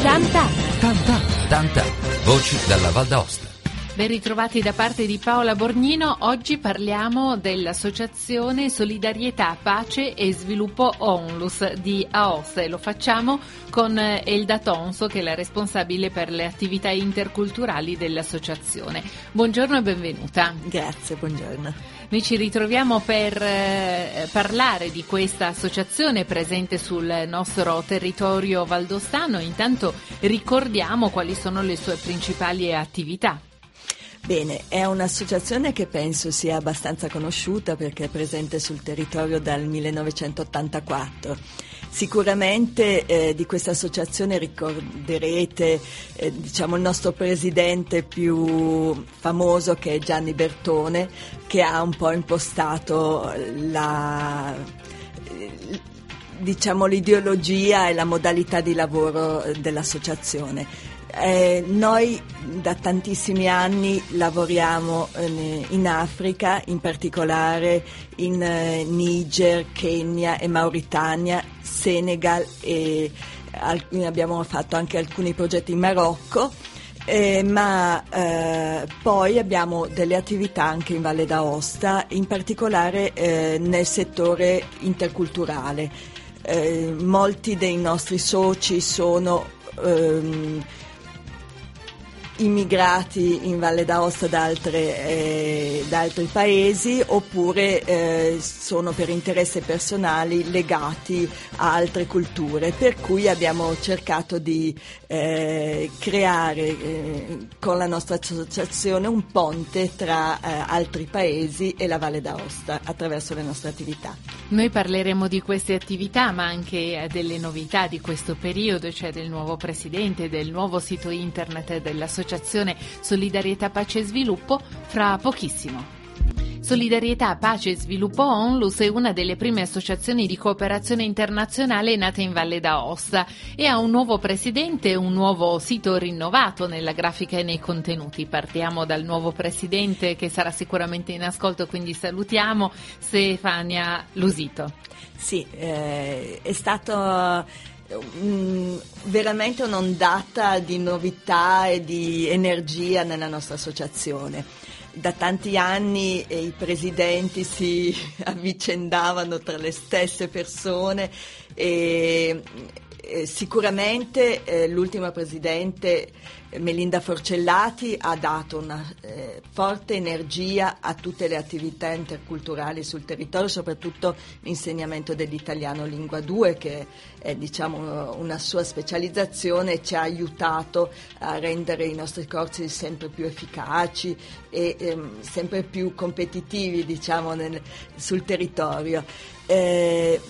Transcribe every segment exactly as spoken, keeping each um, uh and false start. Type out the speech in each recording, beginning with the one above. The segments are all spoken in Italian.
Tanta. Tanta. Tanta. Voci dalla Val d'Aosta. Ben ritrovati da parte di Paola Borgnino. Oggi parliamo dell'Associazione Solidarietà, Pace e Sviluppo Onlus di Aosta e lo facciamo con Elda Tonso, che è la responsabile per le attività interculturali dell'associazione. Buongiorno e benvenuta. Grazie, buongiorno. Noi ci ritroviamo per eh, parlare di questa associazione presente sul nostro territorio valdostano. Intanto ricordiamo quali sono le sue principali attività. Bene, è un'associazione che penso sia abbastanza conosciuta perché è presente sul territorio dal millenovecentottantaquattro. Sicuramente eh, di questa associazione ricorderete eh, diciamo il nostro presidente più famoso, che è Gianni Bertone, che ha un po' impostato la diciamo l'ideologia e la modalità di lavoro dell'associazione. Eh, noi da tantissimi anni lavoriamo eh, in Africa, in particolare in eh, Niger, Kenya e Mauritania, Senegal e alc- abbiamo fatto anche alcuni progetti in Marocco, eh, ma eh, poi abbiamo delle attività anche in Valle d'Aosta, in particolare eh, nel settore interculturale. Eh, molti dei nostri soci sono ehm, immigrati in Valle d'Aosta da, altre, eh, da altri paesi, oppure eh, sono per interessi personali legati a altre culture, per cui abbiamo cercato di eh, creare eh, con la nostra associazione un ponte tra eh, altri paesi e la Valle d'Aosta attraverso le nostre attività. Noi parleremo di queste attività, ma anche delle novità di questo periodo, cioè del nuovo presidente, del nuovo sito internet dell'associazione Solidarietà, Pace e Sviluppo, fra pochissimo. Solidarietà, Pace e Sviluppo Onlus è una delle prime associazioni di cooperazione internazionale nate in Valle d'Aosta e ha un nuovo presidente e un nuovo sito rinnovato nella grafica e nei contenuti. Partiamo dal nuovo presidente, che sarà sicuramente in ascolto, quindi salutiamo Stefania Lusito. Sì, eh, è stato Mm, veramente un'ondata di novità e di energia nella nostra associazione. Da tanti anni eh, i presidenti si avvicendavano tra le stesse persone e eh, sicuramente eh, l'ultima presidente Melinda Forcellati ha dato una eh, forte energia a tutte le attività interculturali sul territorio, soprattutto l'insegnamento dell'italiano lingua due, che è diciamo una sua specializzazione e ci ha aiutato a rendere i nostri corsi sempre più efficaci e ehm, sempre più competitivi diciamo nel, sul territorio. Eh,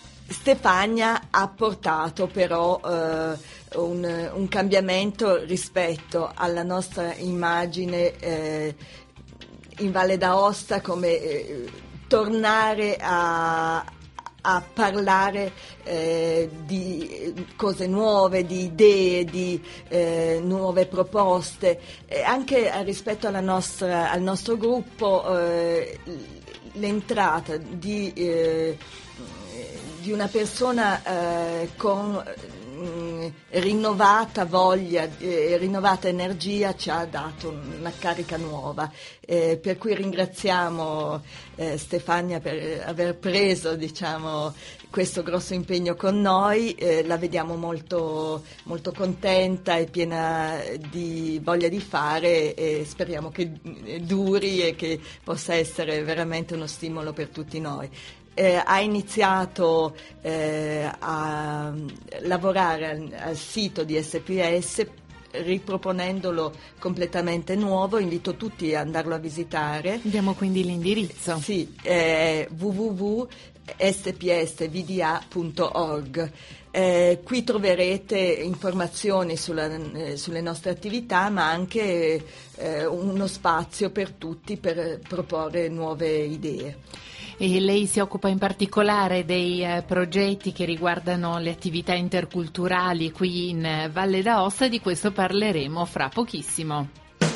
Stefania ha portato però eh, un, un cambiamento rispetto alla nostra immagine eh, in Valle d'Aosta, come eh, tornare a, a parlare eh, di cose nuove, di idee, di eh, nuove proposte, e anche rispetto alla nostra, al nostro gruppo eh, l'entrata di eh, di una persona eh, con mh, rinnovata voglia e eh, rinnovata energia ci ha dato una carica nuova, eh, per cui ringraziamo eh, Stefania per aver preso diciamo questo grosso impegno con noi, eh, la vediamo molto, molto contenta e piena di voglia di fare e speriamo che duri e che possa essere veramente uno stimolo per tutti noi. Eh, ha iniziato eh, a lavorare al, al sito di S P S riproponendolo completamente nuovo. Invito tutti ad andarlo a visitare. Diamo quindi l'indirizzo. Sì, è w w w punto s p s v d a punto org. Eh, qui troverete informazioni sulla, eh, sulle nostre attività, ma anche eh, uno spazio per tutti per proporre nuove idee. E lei si occupa in particolare dei eh, progetti che riguardano le attività interculturali qui in eh, Valle d'Aosta, di questo parleremo fra pochissimo.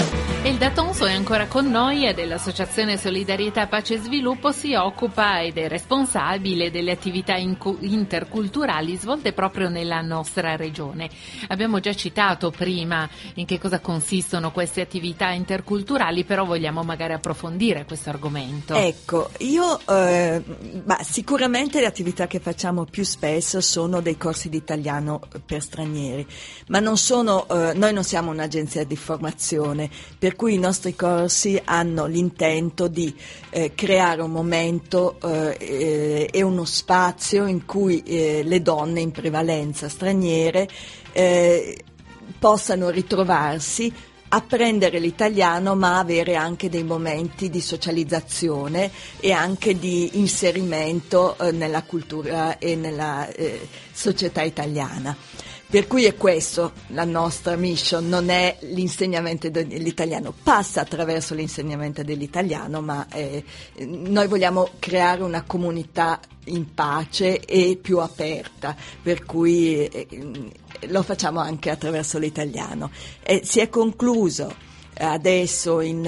Il Datonso è ancora con noi e dell'Associazione Solidarietà Pace e Sviluppo si occupa ed è responsabile delle attività incu- interculturali svolte proprio nella nostra regione. Abbiamo già citato prima in che cosa consistono queste attività interculturali, però vogliamo magari approfondire questo argomento. Ecco, io eh, bah, sicuramente le attività che facciamo più spesso sono dei corsi di italiano per stranieri, ma non sono, eh, noi non siamo un'agenzia di formazione, per cui i nostri corsi hanno l'intento di eh, creare un momento eh, e uno spazio in cui eh, le donne, in prevalenza straniere, eh, possano ritrovarsi, apprendere l'italiano, ma avere anche dei momenti di socializzazione e anche di inserimento eh, nella cultura e nella eh, società italiana. Per cui è questo la nostra mission, non è l'insegnamento dell'italiano, passa attraverso l'insegnamento dell'italiano, ma eh, noi vogliamo creare una comunità in pace e più aperta, per cui eh, lo facciamo anche attraverso l'italiano. E si è concluso adesso in,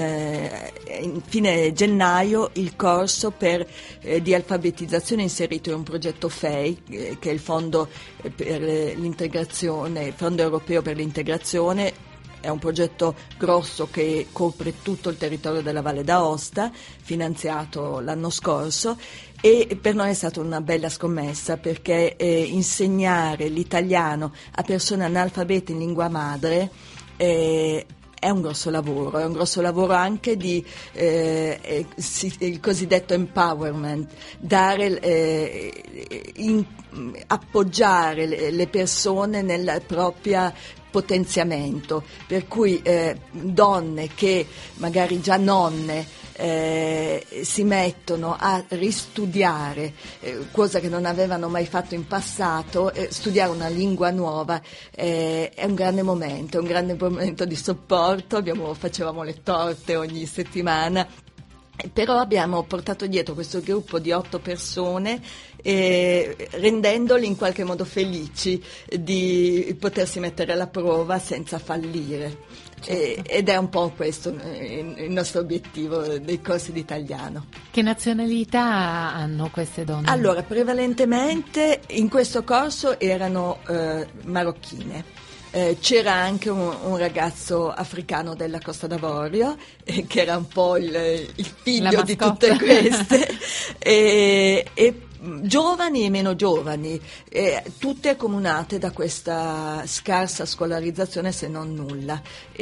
in fine gennaio il corso per, eh, di alfabetizzazione inserito in un progetto F E I, eh, che è il fondo per l'integrazione, il fondo europeo per l'integrazione. È un progetto grosso che copre tutto il territorio della Valle d'Aosta, finanziato l'anno scorso, e per noi è stata una bella scommessa, perché eh, insegnare l'italiano a persone analfabete in lingua madre eh, è un grosso lavoro, è un grosso lavoro anche di eh, si, il cosiddetto empowerment, dare, eh, in, appoggiare le, le persone nel proprio potenziamento, per cui eh, donne che magari già nonne Eh, si mettono a ristudiare, eh, cosa che non avevano mai fatto in passato, eh, studiare una lingua nuova eh, è un grande momento, è un grande momento di supporto. Abbiamo, facevamo le torte ogni settimana, però abbiamo portato dietro questo gruppo di otto persone, eh, rendendoli in qualche modo felici di potersi mettere alla prova senza fallire. Certo. Ed è un po' questo il nostro obiettivo dei corsi di italiano. Che nazionalità hanno queste donne? Allora, prevalentemente in questo corso erano eh, marocchine. Eh, c'era anche un, un ragazzo africano della Costa d'Avorio, eh, che era un po' il, il figlio di tutte queste, e, e giovani e meno giovani, eh, tutte accomunate da questa scarsa scolarizzazione, se non nulla.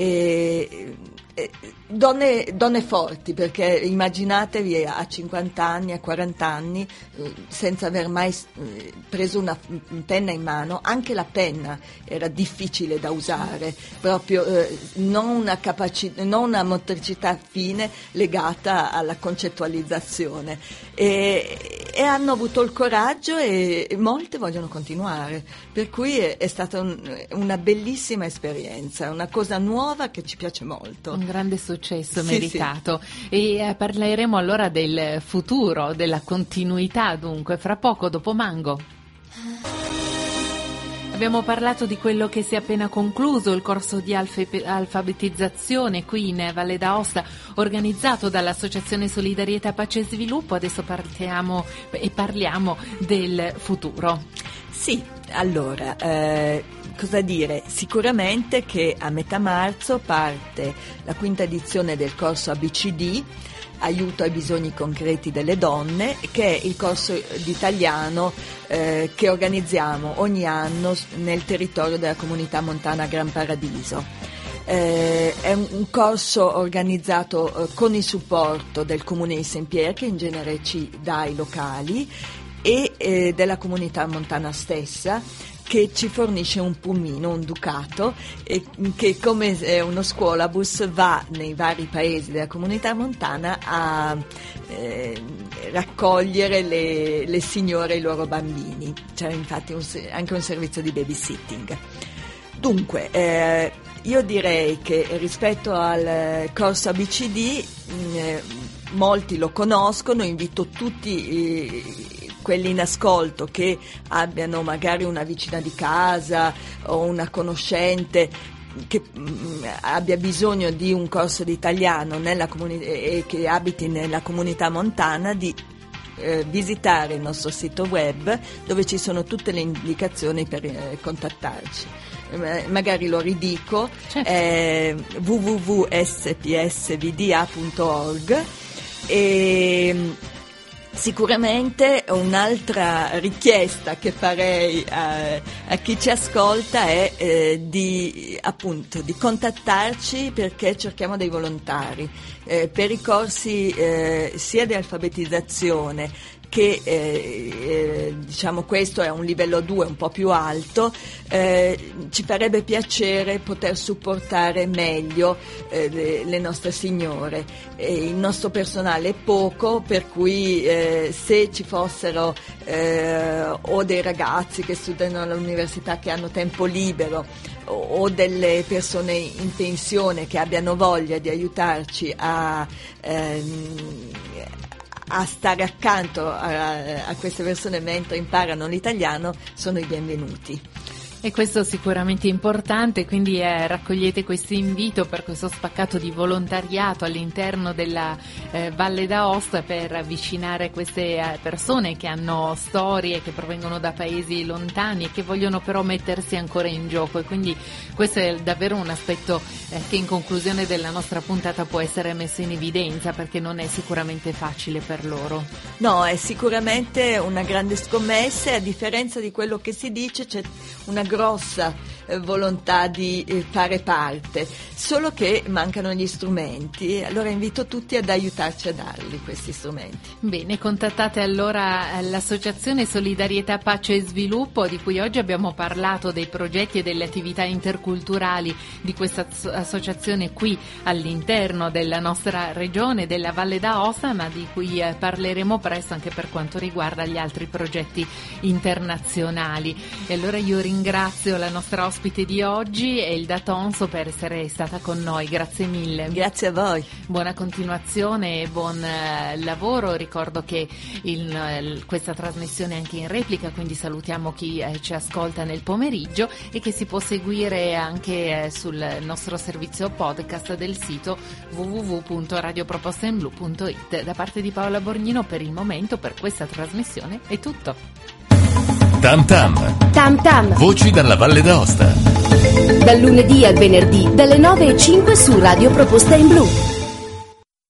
E, e, donne, donne forti, perché immaginatevi a cinquanta anni, a quaranta anni, eh, senza aver mai eh, preso una penna in mano. Anche la penna era difficile da usare, proprio eh, non una capacità, non una motricità fine legata alla concettualizzazione, e, e hanno avuto il coraggio, e, e molte vogliono continuare, per cui è, è stata un, una bellissima esperienza, una cosa nuova che ci piace molto. Un grande successo sì, meritato. Sì. E eh, parleremo allora del futuro, della continuità, dunque, fra poco dopo Mango. Abbiamo parlato di quello che si è appena concluso, il corso di alfe- alfabetizzazione qui in Valle d'Aosta, organizzato dall'Associazione Solidarietà Pace e Sviluppo. Adesso partiamo e parliamo del futuro. Sì, allora, eh, cosa dire? Sicuramente che a metà marzo parte la quinta edizione del corso A B C D, aiuto ai bisogni concreti delle donne, che è il corso di italiano eh, che organizziamo ogni anno nel territorio della comunità montana Gran Paradiso. Eh, è un, un corso organizzato eh, con il supporto del Comune di Saint-Pierre, che in genere ci dà i locali, e eh, della comunità montana stessa, che ci fornisce un pulmino, un ducato, e che come uno scuolabus va nei vari paesi della comunità montana a eh, raccogliere le, le signore e i loro bambini. C'è infatti un, anche un servizio di babysitting. Dunque, eh, io direi che rispetto al corso A B C D, eh, molti lo conoscono, invito tutti eh, quelli in ascolto che abbiano magari una vicina di casa o una conoscente che mh, abbia bisogno di un corso di italiano nella comuni- e che abiti nella comunità montana di eh, visitare il nostro sito web, dove ci sono tutte le indicazioni per eh, contattarci. Eh, magari lo ridico, certo. eh, w w w punto s p s v d a punto org. E sicuramente un'altra richiesta che farei a, a chi ci ascolta è eh, di appunto di contattarci, perché cerchiamo dei volontari eh, per i corsi eh, sia di alfabetizzazione che eh, eh, diciamo questo è un livello due un po' più alto. Eh, ci farebbe piacere poter supportare meglio eh, le, le nostre signore. Eh, il nostro personale è poco, per cui eh, se ci fossero eh, o dei ragazzi che studiano all'università che hanno tempo libero o, o delle persone in pensione che abbiano voglia di aiutarci a ehm, a stare accanto a, a queste persone mentre imparano l'italiano, sono i benvenuti. E questo sicuramente importante, quindi eh, raccogliete questo invito per questo spaccato di volontariato all'interno della eh, Valle d'Aosta per avvicinare queste eh, persone che hanno storie, che provengono da paesi lontani e che vogliono però mettersi ancora in gioco, e quindi questo è davvero un aspetto eh, che in conclusione della nostra puntata può essere messo in evidenza, perché non è sicuramente facile per loro. No, è sicuramente una grande scommessa, e a differenza di quello che si dice c'è una grossa eh, volontà di eh, fare parte, solo che mancano gli strumenti. Allora invito tutti ad aiutarci a darli questi strumenti. Bene, contattate allora l'associazione Solidarietà Pace e Sviluppo, di cui oggi abbiamo parlato, dei progetti e delle attività interculturali di questa associazione qui all'interno della nostra regione, della Valle d'Aosta, ma di cui eh, parleremo presto anche per quanto riguarda gli altri progetti internazionali. E allora io ringrazio la nostra ospite di oggi, Elda Tonso, per essere stata con noi. Grazie mille. Grazie a voi. Buona continuazione e buon eh, lavoro. Ricordo che il, il, questa trasmissione è anche in replica, quindi salutiamo chi eh, ci ascolta nel pomeriggio, e che si può seguire anche eh, sul nostro servizio podcast del sito w w w punto radio proposta in blu punto i t. Da parte di Paola Borgnino, per il momento, per questa trasmissione è tutto. Tam Tam. Tam Tam. Voci dalla Valle d'Aosta. Dal lunedì al venerdì, dalle nove e cinque su Radio Proposta in Blu.